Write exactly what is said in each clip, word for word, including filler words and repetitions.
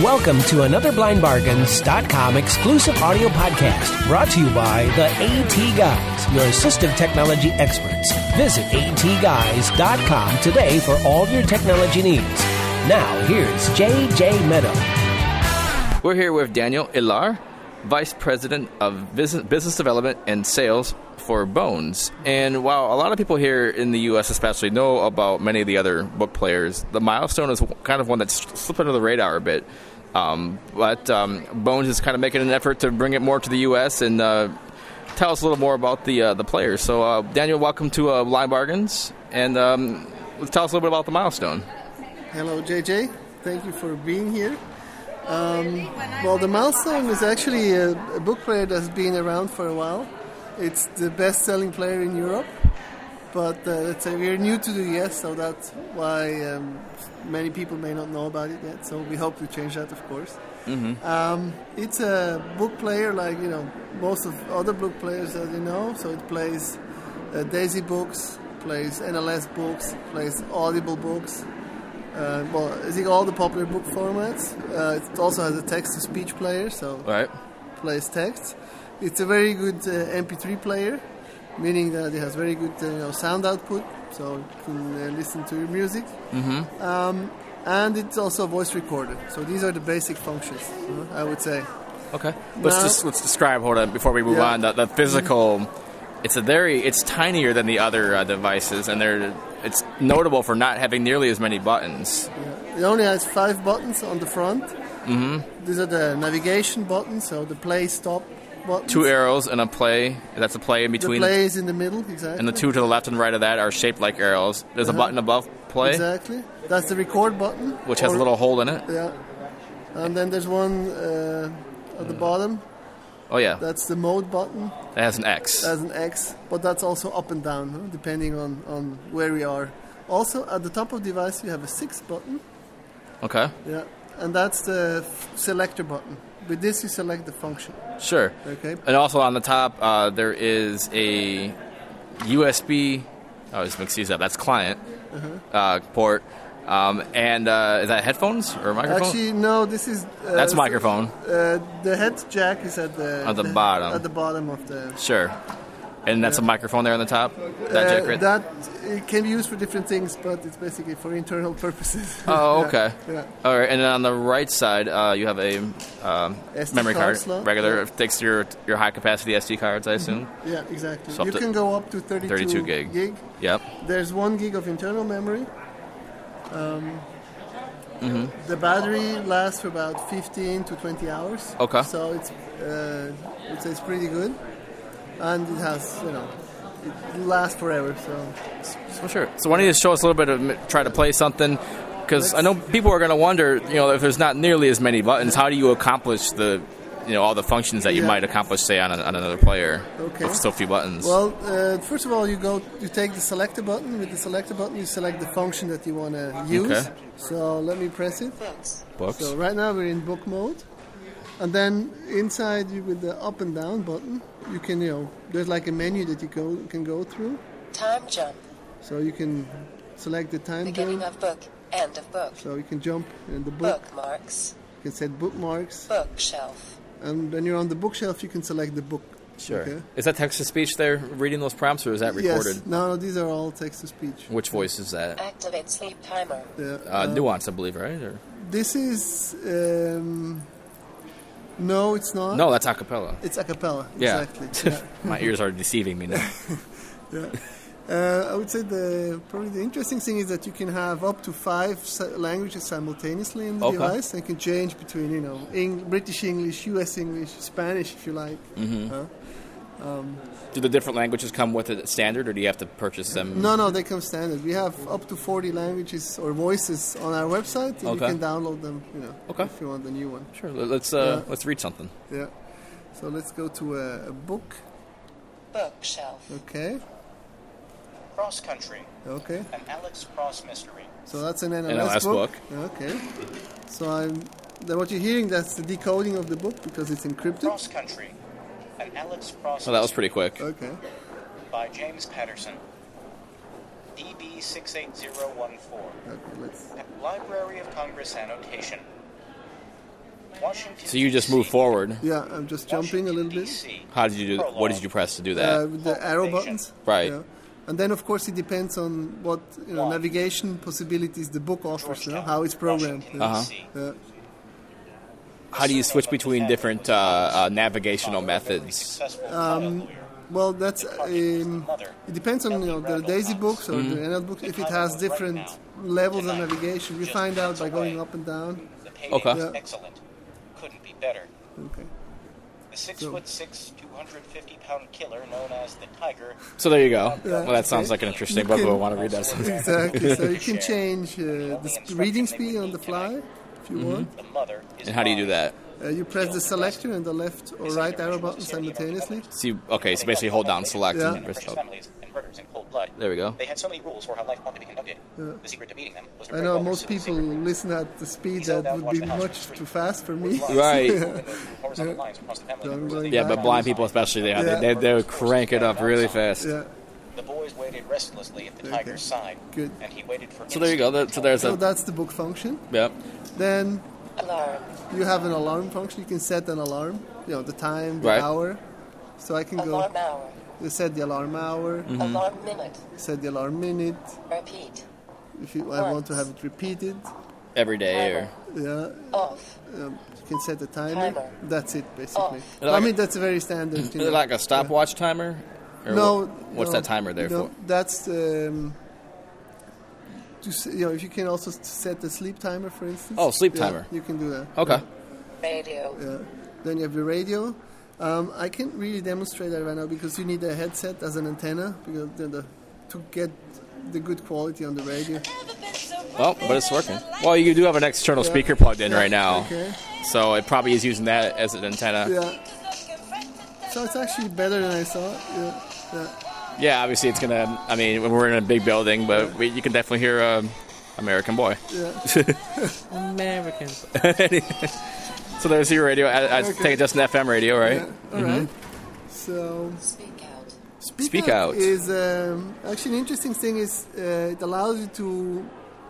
Welcome to another blind bargains dot com exclusive audio podcast brought to you by the AT Guys, your assistive technology experts. Visit A T guys dot com today for all your technology needs. Now, here's J J Meadow. We're here with Daniel Ilar, Vice President of Business, Business Development and Sales for Bones. And while a lot of people here in the U S especially know about many of the other book players, the Milestone is kind of one that's slipped under the radar a bit. Um, but um, Bones is kind of making an effort to bring it more to the U S and uh, tell us a little more about the uh, the players. So, uh, Daniel, welcome to uh, Blind Bargains, and um, tell us a little bit about the Milestone. Hello, J J. Thank you for being here. Um, well, the Milestone is actually a, a book player that's been around for a while. It's the best-selling player in Europe, but uh, let's say we're new to the U S, so that's why um, many people may not know about it yet. So we hope to change that, of course. Mm-hmm. Um, it's a book player like you know most of other book players that you know. So it plays uh, Daisy books, plays N L S books, plays Audible books. Uh, well, I think all the popular book formats. Uh, it also has a text-to-speech player, so right. plays text. It's a very good uh, M P three player, meaning that it has very good uh, you know, sound output, so you can uh, listen to your music. Mm-hmm. Um, and it's also a voice recorder. So these are the basic functions, you know, I would say. Okay. Let's now, just let's describe. Hold on, before we move yeah. on. The, the physical. Mm-hmm. It's a very. It's tinier than the other uh, devices, and they're. It's notable for not having nearly as many buttons. Yeah. It only has five buttons on the front. Mm-hmm. These are the navigation buttons, so the play, stop buttons. Two arrows and a play. That's a play in between. The play is in the middle, exactly. And the two to the left and right of that are shaped like arrows. There's uh-huh. a button above play. Exactly. That's the record button. Which has a little hole in it. Yeah. And then there's one uh, at the bottom. Oh, yeah. That's the mode button. That has an X. That has an X, but that's also up and down, huh, depending on, on where we are. Also, at the top of the device, you have a six button. Okay. Yeah, and that's the f- selector button. With this, you select the function. Sure. Okay. And also on the top, uh, there is a U S B. Oh, just mix these up. That's client uh-huh. uh, port. Um, and uh, is that headphones or a microphone? Actually, no. This is uh, that's a microphone. Uh, the head jack is at the at the, the bottom. At the bottom of the. Sure. And that's yeah. a microphone there on the top. That uh, jack right that it can be used for different things, but it's basically for internal purposes. Oh, okay. yeah. yeah. All right. And then on the right side, uh, you have a um, memory card, slot. regular. Yeah. It takes your your high capacity S D cards, I assume. Mm-hmm. Yeah, exactly. So you can go up to thirty-two, thirty-two gig. gig. Yep. There's one gig of internal memory. Um, mm-hmm. The battery lasts for about fifteen to twenty hours. Okay. So it's, uh, I would say it's pretty good, and it has, you know, it lasts forever. So. So sure. So why don't you show us a little bit of try to play something? Because I know people are going to wonder, you know, if there's not nearly as many buttons, how do you accomplish the, you know, all the functions that you yeah. might accomplish, say, on, a, on another player okay. with so few buttons? Well, uh, first of all, you go, you take the selector button. With the selector button, you select the function that you want to use. Okay. So let me press it. Books. So right now we're in book mode, and then inside you with the up and down button, you can, you know, there's like a menu that you go can go through. Time jump. So you can select the time Beginning jump. of book. End of book. So you can jump in the book. Bookmarks. You can set bookmarks. Bookshelf. And when you're on the bookshelf, you can select the book. Sure. Okay? Is that text-to-speech there, reading those prompts, or is that recorded? Yes. No, no, these are all text-to-speech. Which voice is that? Activate sleep timer. Yeah. Uh, Uh, Nuance, I believe, right? Or? This is... Um, no, it's not. No, that's a cappella. It's a cappella, yeah. exactly. Yeah. My ears are deceiving me now. yeah. Uh, I would say the probably the interesting thing is that you can have up to five languages simultaneously in the okay. device, and can change between, you know, Eng- British English, U S English, Spanish, if you like. Mm-hmm. Huh? Um, do the different languages come with it standard, or do you have to purchase them? No, no, they come standard. We have up to forty languages or voices on our website, and okay. you can download them, you know, okay. if you want the new one. Sure. Let's uh, yeah. let's read something. Yeah. So let's go to a, a book. Bookshelf. Okay. Cross Country. Okay. An Alex Cross mystery. So that's an N L S, N L S book. book. Okay. So I'm. Then what you're hearing, that's the decoding of the book because it's encrypted. Cross Country. An Alex Cross. Oh, that was pretty quick. Okay. By James Patterson. D B six eight zero one four. Okay, let's. Library of Congress annotation. Washington, So you just D C. move forward. Yeah, I'm just jumping a little bit. Washington, D C. How did you do? What did you press to do that? Uh, with the arrow buttons. Right. Yeah. And then, of course, it depends on what you know, One. navigation possibilities the book offers, you know, Georgetown, how it's programmed. Washington, Yeah. Uh-huh. D C. Yeah. How do you switch between different uh, uh, navigational methods? Um, well, that's um, it depends on you know the Daisy books or Mm-hmm. the N L book. If it has different levels of navigation, we find out by going up and down. The pay Okay. is Yeah. excellent. Couldn't be better. Okay. The six So- foot six, two hundred fifty pound killer known as the Tiger. So there you go. Yeah, Well, that sounds okay. like an interesting You book. can- We'll want to read that sometime. Exactly. So you can change uh, the sp- reading speed on the fly if you want. The mother is And how do you do that? Uh, you press the selector and the left or right arrow button simultaneously. So you, okay, so basically hold down select Yeah. and press British hold. families and murders in cold blood. There we go. They had so many rules for how life ought to be conducted. The secret to beating them was to I break know all most their people secret rules. listen at the speed that would be much too fast for me. Right. Horizontal lines across the family So I'm members. going Yeah, but back. blind people especially, they Yeah. they, they would crank it up really fast. Yeah. The boys waited restlessly at the Okay. tiger's side. Good. And he waited for So there you go. That, so there's So a that's the book function. yep. Then Alarm. you have an alarm function. You can set an alarm. You know the time, the Right. hour. So I can go. Alarm hour. You set the alarm hour. Mm-hmm. Alarm minute. Set the alarm minute. Repeat. If you, I want to have it repeated. Every day or Yeah. Off. Um, you can set a timer. Timer. That's it, basically. Off. I mean, that's a very standard. is You it know. like a stopwatch timer? Or No. what- what's no, that timer there no, for? That's um, to s- you know. If you can also s- set the sleep timer, for instance. Oh, sleep Yeah, timer. You can do that. Okay. Radio. Yeah. Then you have your radio. Um, I can't really demonstrate that right now because you need a headset as an antenna because the, the, to get the good quality on the radio. Well, but it's working. Well, you do have an external speaker plugged in right now, Okay. so it probably is using that as an antenna. Yeah. So it's actually better than I thought. Yeah. Yeah. Yeah, obviously it's gonna. I mean, we're in a big building, but we, you can definitely hear um, American Boy. Yeah. Americans. So there's your radio. I, I Okay. take it just an F M radio, right? Yeah. All right. So Speak out. Speak, Speak Out Out. is um, actually an interesting thing. Is uh, it allows you to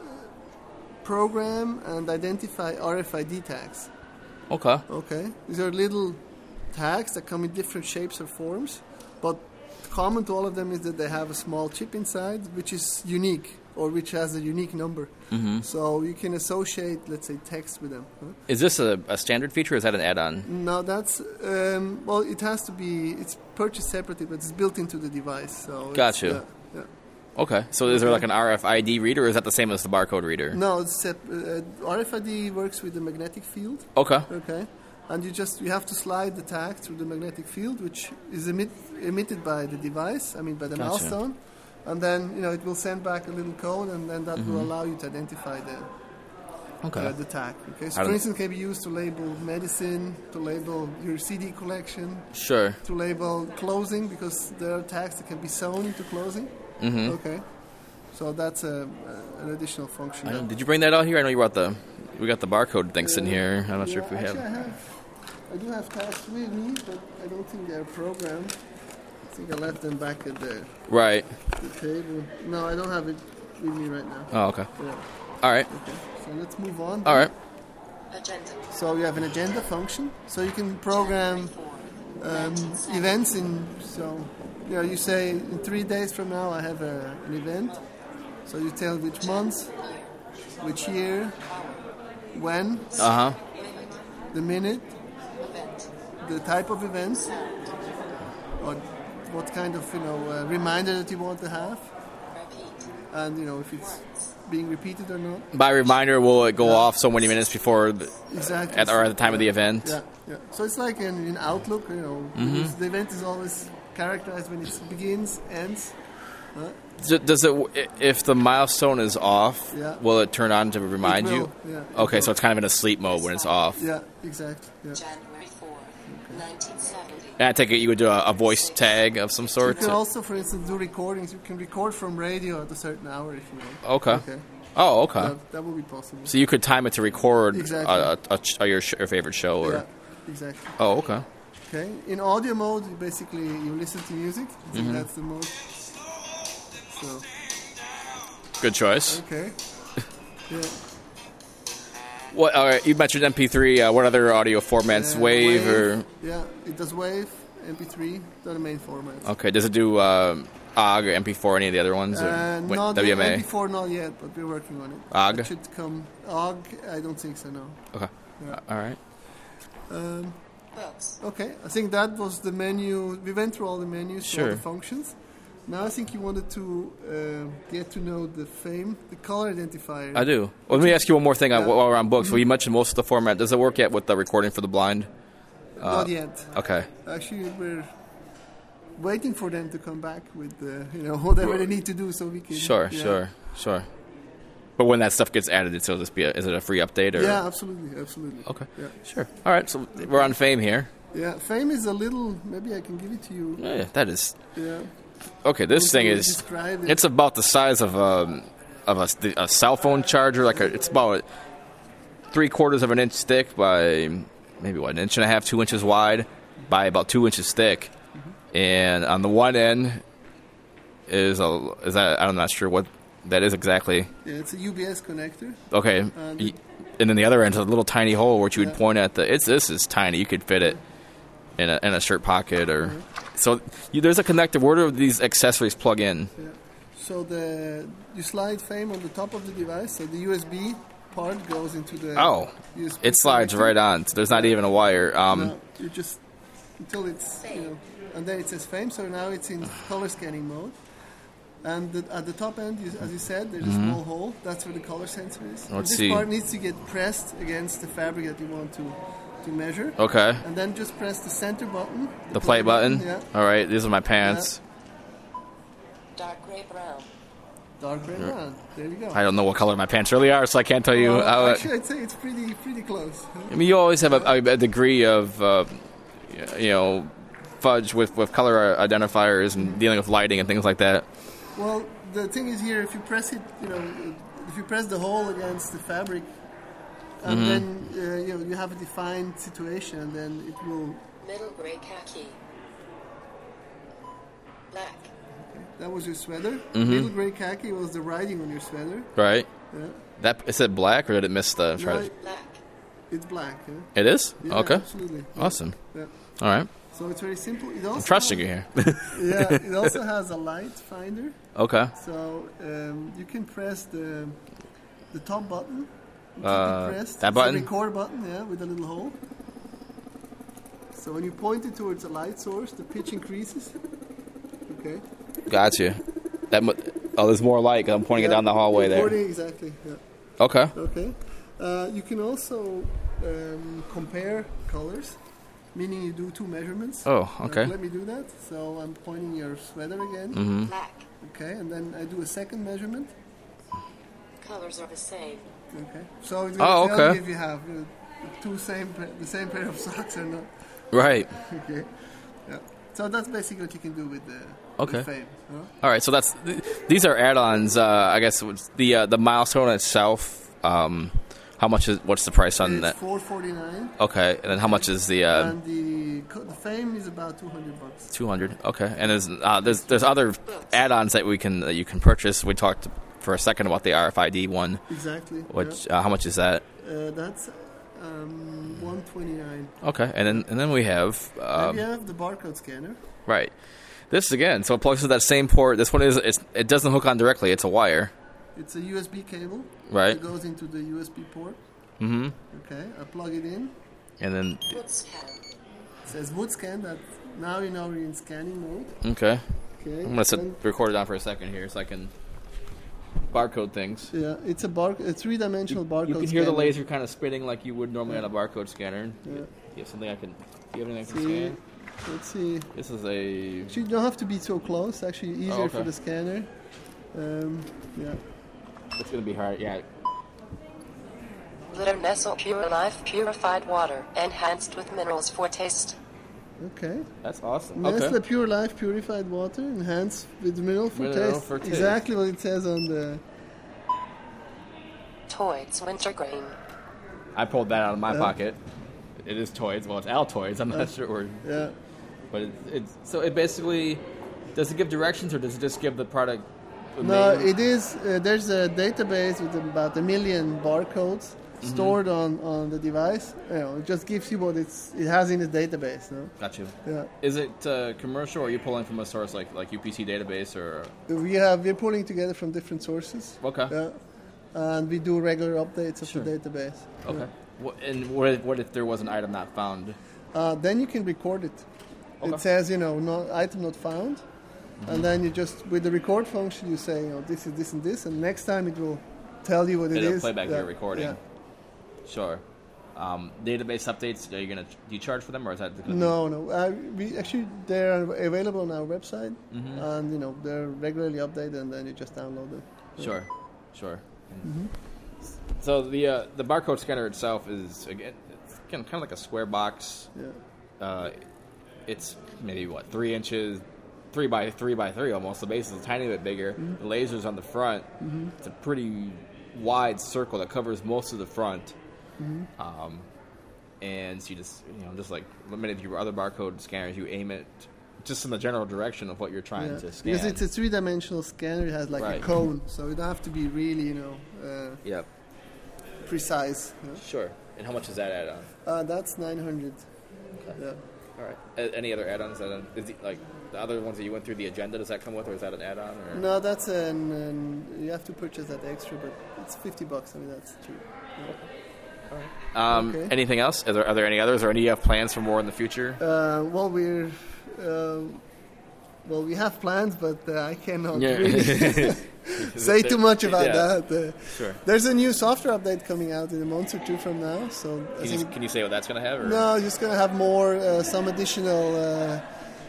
program and identify R F I D tags. Okay. Okay, these are little tags that come in different shapes or forms, but common to all of them is that they have a small chip inside, which is unique or which has a unique number. Mm-hmm. So you can associate, let's say, text with them. Huh? Is this a, a standard feature or is that an add-on? No, that's um, well. It has to be. It's purchased separately, but it's built into the device. So it's- Gotcha. Yeah, yeah. Okay. So is there like an R F I D reader or is that the same as the barcode reader? No, it's sep- uh, R F I D works with the magnetic field. Okay. Okay, and you just you have to slide the tag through the magnetic field, which is emit, emitted by the device. I mean, by the Gotcha. milestone, and then you know it will send back a little code, and then that Mm-hmm. will allow you to identify the Okay. uh, the tag. Okay, so I for don't- instance, it can be used to label medicine, to label your C D collection, Sure. to label closing because there are tags that can be sewn into closing. Mm-hmm. Okay, so that's a, a, an additional function. I don't- Did you bring that out here? I know you brought the. We got the barcode thing sitting here. I'm not sure if we Yeah, have. actually, I have. I do have tags with me, but I don't think they're programmed. I think I left them back at the, Right. the table. No, I don't have it with me right now. Oh, okay. Yeah. All right. Okay. So let's move on. All right. Agenda. So you have an agenda function. So you can program um, events in. So you know, you say in three days from now I have a, an event. So you tell which month, which year, when, Uh huh. the minute, Event. the type of event, or what kind of you know uh, reminder that you want to have, Repeat. and you know if it's being repeated or not. By reminder, will it go Yeah. off so many minutes before, the, Exactly. at or at the time of the event? Yeah, yeah. So it's like in, in Outlook, you know, Mm-hmm. the event is always characterized when it begins, ends. Huh? D- Does it, if the milestone is off, Yeah. will it turn on to remind It will, you? yeah, it Okay, will. so it's kind of in a sleep mode when it's off. Yeah, exactly. Yeah. January fourth, nineteen seventy. And I take it you would do a, a voice tag of some You sort? can also, for instance, do recordings. You can record from radio at a certain hour if you want. Okay. Okay. Oh, okay. That, that would be possible. So you could time it to record Exactly. a, a, a, ch- your, sh- your favorite show? Or, Yeah, exactly. Oh, okay. Okay. In audio mode, you basically you listen to music. I think Mm-hmm. that's the mode. So Good choice. okay. Yeah. What? All right, you mentioned M P three. Uh, what other audio formats? Uh, Wave, or yeah, it does Wave, M P three, they're the main formats. okay? Does it do um, O G or M P four? Any of the other ones? Or Uh, what- not W M A. M P four, not yet, but we're working on it. O G? It should come. O G, I don't think so. No. Okay. Yeah. All right. Um, Books. okay, I think that was the menu. We went through all the menus, Sure. all the functions. Now I think you wanted to uh, get to know the FAME, the color identifier. I do. Well, let me ask you one more thing on, Yeah. while we're on books. Well, you mentioned most of the format. Does it work yet with the recording for the blind? Not yet. Okay. Actually, we're waiting for them to come back with the, you know, whatever they need to do so we can. Sure, yeah. sure, sure. But when that stuff gets added, it'll just be a, is it a free update or? Yeah, absolutely, absolutely. Okay. Yeah. Sure. All right. So we're on FAME here. Yeah, FAME is a little. Maybe I can give it to you. Yeah, that is Yeah. okay. This Just thing to is describe it. it's about the size of um of a, a cell phone charger. Like a, it's about three quarters of an inch thick by maybe what an inch and a half, two inches wide by about two inches thick. Mm-hmm. And on the one end is a is that I'm not sure what that is exactly. Yeah, it's a U B S connector. Okay, And Y- and then the other end is a little tiny hole which you would Yeah. point at the. It's this is tiny. You could fit it in a in a shirt pocket or so. You, there's a connector. Where do these accessories plug in? Yeah. So the you slide FAME on the top of the device. So the U S B part goes into the. Oh, U S B it slides connector. right on. So there's not even a wire. Um, No, you just until it's you know, and then it says FAME. So now it's in color scanning mode. And the, at the top end, you, as you said, there's a small hole. That's where the color sensor is. And Mm-hmm. Let's this see. part needs to get pressed against the fabric that you want to to measure. Okay, And then just press the center button. the play button. Yeah. All right, these are my pants. Dark gray brown. Dark gray brown. There you go. I don't know what color my pants really are, so I can't tell you. Well, how it- actually, I'd say it's pretty pretty close. I mean, you always have a, a degree of, uh, you know, fudge with, with color identifiers and dealing with lighting and things like that. Well, the thing is here, if you press it, you know, if you press the hole against the fabric, and Mm-hmm. then uh, you know you have a defined situation, then it will. Middle gray khaki. Black. That was your sweater. Mm-hmm. Middle gray khaki was the writing on your sweater. Right? Yeah. That is it black or did it miss the? Try No, to, it- Black. it's black. Yeah? it is. Yeah, Okay. Absolutely. Yeah. Awesome. Yeah. All right. So it's very simple. It also I'm trusting has, you here. Yeah. It also has a light finder. Okay. So um, you can press the the top button. Keep Uh, it pressed. that It's button? The record button, yeah, with a little hole. So when you point it towards a light source, the pitch increases. Okay. Got you. That mu- oh, there's more light 'cause I'm pointing it Yeah, down the hallway there. recording, exactly. Yeah. Okay. Okay. Uh, you can also um, compare colors, meaning you do two measurements. Oh, Uh, okay. let me do that. So I'm pointing your sweater again. Mm-hmm. Black. Okay, and then I do a second measurement. Colors are the same. Okay. So it's Oh, going to tell okay. you if you have uh, two same pa- the same pair of socks or not. Right. Okay. Yeah. So that's basically what you can do with the Okay. with FAME. Huh? All right. So that's th- these are add-ons. Uh, I guess it's the uh, the milestone itself. Um, how much is what's the price on It's that? four forty nine, Okay, and then how much is the uh, and the co- the FAME is about two hundred bucks. two hundred? Okay, and there's uh, there's there's other add-ons that we can that you can purchase. We talked for a second about the R F I D one. Exactly. Which uh, how much is that? yeah. uh, that's um, one twenty nine. Okay, and then and then we have um, and you have the barcode scanner. right. This again, so it plugs to that same port. This one is it's, it doesn't hook on directly. It's a wire. It's a U S B cable. Right. It goes into the U S B port. Mm-hmm. Okay. I plug it in. And then Wood scan. It says wood scan. That now you know we're in scanning mode. okay, Okay. I'm gonna set, and- record it down for a second here so I can barcode things. Yeah, it's a bar, a three-dimensional barcode. You can hear the scanner. laser kind of spinning like you would normally Yeah. on a barcode scanner. Yeah. You have something I can. Do you have anything I can See, scan? let's see. This is a. Actually, you don't have to be so close. Actually, easier Oh, okay. for the scanner. Um, yeah. It's gonna be hard. Yeah. Glitter Nestle Pure Life purified water, enhanced with minerals for taste. Okay. That's awesome. Nestle Okay. Pure Life purified water, enhanced with mineral for Mineral taste. for taste. Exactly what it says on the. Toys Wintergreen. I pulled that out of my Yeah. pocket. It is toys. Well, it's Altoids. I'm not sure where. Yeah. But it, it's so it basically does it give directions or does it just give the product? the No, name? it is. Uh, there's a database with about a million barcodes, stored on, on the device. You know, it just gives you what it's it has in its database. No? Got you. Yeah. Is it uh, commercial, or are you pulling from a source like like U P C database or? We have we're pulling together from different sources. Okay. Yeah. And we do regular updates of Sure. the database. Okay. Yeah. What, and what if, what if there was an item not found? Uh, then you can record it. Okay. It says, you know, no, item not found. Mm-hmm. And then you just, with the record function, you say, you know, this is this and this, and next time it will tell you what it It'll is. play back yeah. your recording. Yeah. Sure. Um, database updates, are you gonna do you charge for them, or is that gonna No, no. Uh, we actually they're available on our website, Mhm. and you know they're regularly updated, and then you just download them. be... Sure. Sure. Mm-hmm. So the uh, the barcode scanner itself is again it's kind of, kind of like a square box. Yeah. Uh, it's maybe what three inches, three by three by three almost. The base is a tiny bit bigger. Mm-hmm. The laser's on the front. Mm-hmm. It's a pretty wide circle that covers most of the front. Mm-hmm. Um, and so you just you know just like many of your other barcode scanners, you aim it just in the general direction of what you're trying Yeah. to scan. Because it's a three-dimensional scanner. It has like Right. a cone, so you don't have to be really, you know, uh, Yep. precise. you know. Sure. And how much does that add on? Uh, that's nine hundred. Okay. Yeah. All right. A- any other add-ons? That, uh, is it, like the other ones that you went through, the agenda, does that come with, or is that an add-on? Or? No, that's an, an. You have to purchase that extra, but it's fifty bucks. I mean, that's cheap. Yeah. Um, Okay. Anything else? Are there, are there any others, or any you have plans for more in the future? Uh, well, we're. Uh, well, we have plans, but uh, I cannot Yeah. really say too much about Yeah. that. Uh, Sure. There's a new software update coming out in a month or two from now, so I Can you, think can you say what that's going to have? Or? no, just gonna have more, uh, some additional uh,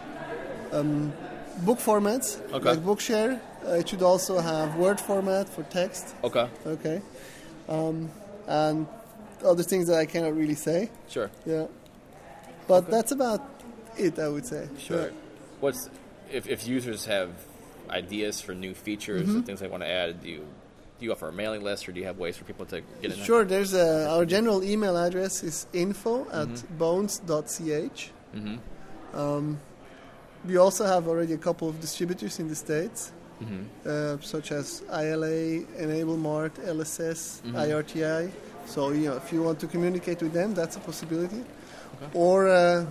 um, book formats, Okay. like Bookshare. Uh, it should also have Word format for text. Okay. Okay, um, and other things that I cannot really say. Sure. Yeah, but that's about it, I would say. Sure. Yeah. What's if, if users have ideas for new features Mm-hmm. and things they want to add? Do you do you offer a mailing list, or do you have ways for people to get in there? Sure. There's a, our general email address is info at bones dot c h. Mm-hmm. Um, we also have already a couple of distributors in the States, Mm-hmm. uh, such as I L A, EnableMart, L S S, Mhm. I R T I. So, you know, if you want to communicate with them, that's a possibility. Or uh,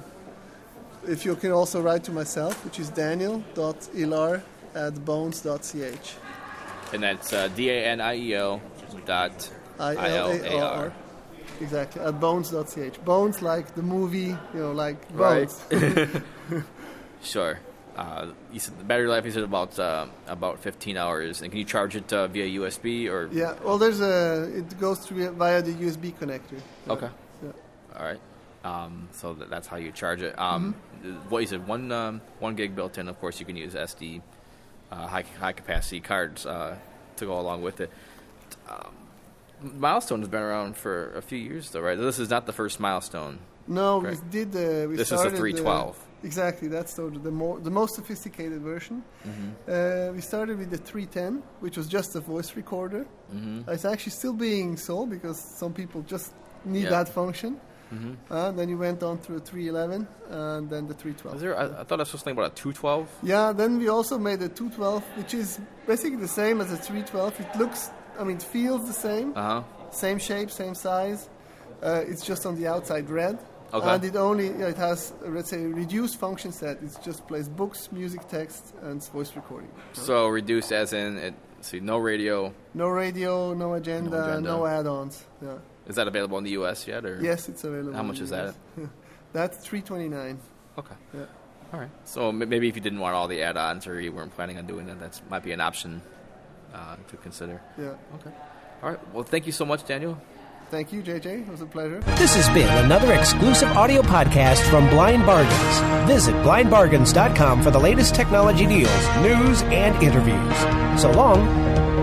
if you can also write to myself, which is daniel dot ilar at bones dot c h. And that's uh, D A N I E L dot I I L L A A R. R. Exactly, at bones dot c h. Bones like the movie, you know, like Right. Bones. Sure. Uh, you said the battery life, you said about uh, about fifteen hours. And can you charge it uh, via U S B or? Yeah, well, there's a, it goes through via the U S B connector. Yeah. Okay. Yeah. All right. Um, so that, that's how you charge it. Um, Mm-hmm. What you said, one um, one gig built in. Of course, you can use S D, uh, high high capacity cards uh, to go along with it. Um, Milestone has been around for a few years, though, right? This is not the first Milestone. No, Correct. we did. Uh, we This is the started three twelve. Exactly, that's the the more the most sophisticated version. Mm-hmm. Uh, we started with the three ten, which was just a voice recorder. Mm-hmm. It's actually still being sold because some people just need Yeah. that function. Mm-hmm. Uh, then you went on through a three eleven and then the three twelve. Is there? I, I thought I was supposed to think about a two twelve. Yeah, then we also made a two twelve, which is basically the same as a three twelve. It looks, I mean, it feels the same. Uh huh. Same shape, same size. Uh, it's just on the outside red. Okay. And it only, yeah, it has, uh, let's say, a reduced function set. It just plays books, music, text, and voice recording. So reduced as in it. See, no radio. No radio, no agenda, No no, agenda. add-ons. Yeah. Is that available in the U S yet, or? Yes, it's available. How much in is the that? U S. That's three twenty-nine. Okay. Yeah. All right. So m- maybe if you didn't want all the add-ons, or you weren't planning on doing that, that might be an option uh, to consider. Yeah. Okay. All right. Well, thank you so much, Daniel. Thank you, J J. It was a pleasure. This has been another exclusive audio podcast from Blind Bargains. Visit blind bargains dot com for the latest technology deals, news, and interviews. So long.